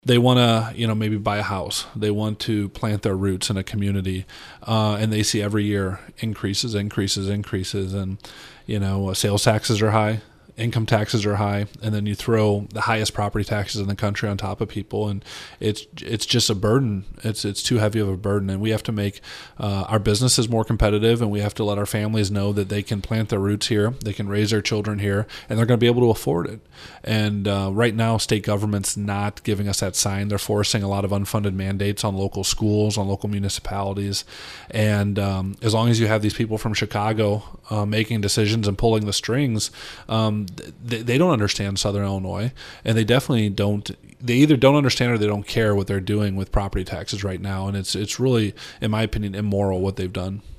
They want to, maybe buy a house. They want to plant their roots in a community, and they see every year increases, and sales taxes are high, income taxes are high, and then you throw the highest property taxes in the country on top of people, and it's just a burden. It's too heavy of a burden, and we have to make our businesses more competitive, and we have to let our families know that they can plant their roots here, they can raise their children here, and they're going to be able to afford it. And right now, state government's not giving us that sign. They're forcing a lot of unfunded mandates on local schools, on local municipalities, and as long as you have these people from Chicago making decisions and pulling the strings, they don't understand Southern Illinois, and they definitely don't. They either don't understand or they don't care what they're doing with property taxes right now, and it's really, in my opinion, immoral what they've done.